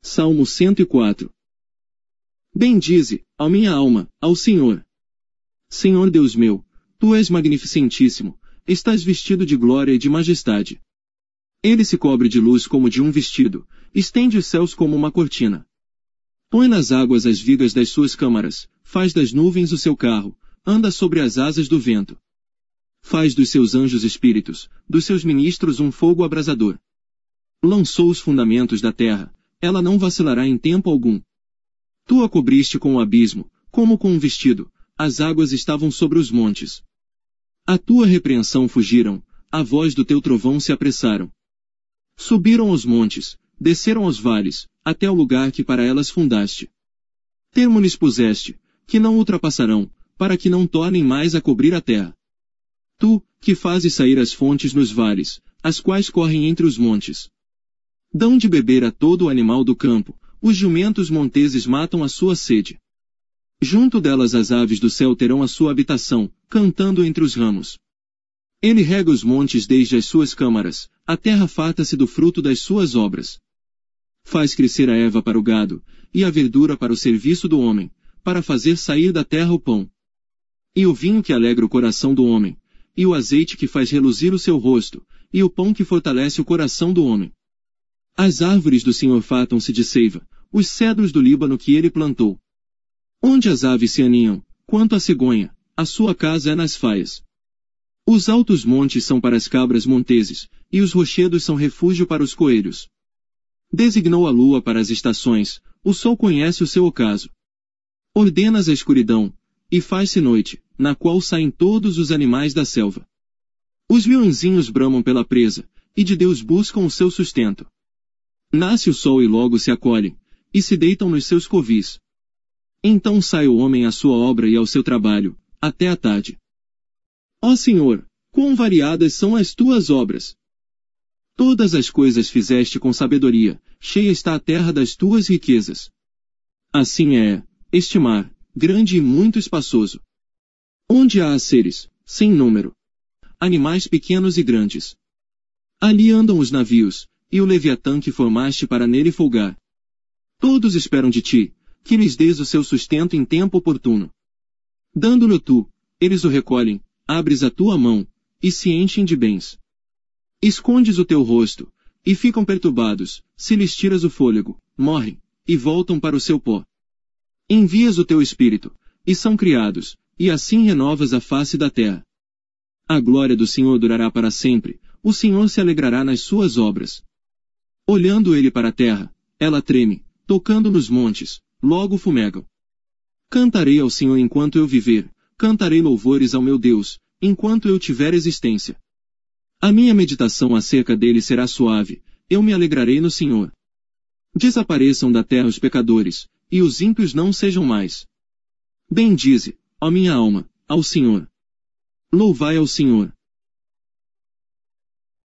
Salmo 104. Bendize, ó minha alma, ao Senhor. Senhor Deus meu, Tu és magnificentíssimo, estás vestido de glória e de majestade. Ele se cobre de luz como de um vestido, estende os céus como uma cortina. Põe nas águas as vigas das suas câmaras, faz das nuvens o seu carro, anda sobre as asas do vento. Faz dos seus anjos espíritos, dos seus ministros um fogo abrasador. Lançou os fundamentos da terra, ela não vacilará em tempo algum. Tu a cobriste com o abismo, como com um vestido, as águas estavam sobre os montes. A tua repreensão fugiram, a voz do teu trovão se apressaram. Subiram aos montes, desceram aos vales, até o lugar que para elas fundaste. Termo lhes puseste, que não ultrapassarão, para que não tornem mais a cobrir a terra. Tu, que fazes sair as fontes nos vales, as quais correm entre os montes. Dão de beber a todo o animal do campo, os jumentos monteses matam a sua sede. Junto delas as aves do céu terão a sua habitação, cantando entre os ramos. Ele rega os montes desde as suas câmaras, a terra farta-se do fruto das suas obras. Faz crescer a erva para o gado, e a verdura para o serviço do homem, para fazer sair da terra o pão. E o vinho que alegra o coração do homem, e o azeite que faz reluzir o seu rosto, e o pão que fortalece o coração do homem. As árvores do Senhor fartam-se de seiva, os cedros do Líbano que ele plantou. Onde as aves se aninham, quanto a cegonha, a sua casa é nas faias. Os altos montes são para as cabras monteses, e os rochedos são refúgio para os coelhos. Designou a lua para as estações, o sol conhece o seu ocaso. Ordenas a escuridão, e faz-se noite, na qual saem todos os animais da selva. Os leõezinhos bramam pela presa, e de Deus buscam o seu sustento. Nasce o sol e logo se acolhem, e se deitam nos seus covis. Então sai o homem à sua obra e ao seu trabalho, até a tarde. Ó Senhor, quão variadas são as tuas obras! Todas as coisas fizeste com sabedoria, cheia está a terra das tuas riquezas. Assim é, este mar, grande e muito espaçoso. Onde há seres, sem número. Animais pequenos e grandes. Ali andam os navios, e o Leviatã que formaste para nele folgar. Todos esperam de ti, que lhes dês o seu sustento em tempo oportuno. Dando-lhe tu, eles o recolhem, abres a tua mão, e se enchem de bens. Escondes o teu rosto, e ficam perturbados, se lhes tiras o fôlego, morrem, e voltam para o seu pó. Envias o teu espírito, e são criados, e assim renovas a face da terra. A glória do Senhor durará para sempre, o Senhor se alegrará nas suas obras. Olhando ele para a terra, ela treme, tocando nos montes, logo fumegam. Cantarei ao Senhor enquanto eu viver, cantarei louvores ao meu Deus, enquanto eu tiver existência. A minha meditação acerca dele será suave, eu me alegrarei no Senhor. Desapareçam da terra os pecadores, e os ímpios não sejam mais. Bendize, ó minha alma, ao Senhor. Louvai ao Senhor.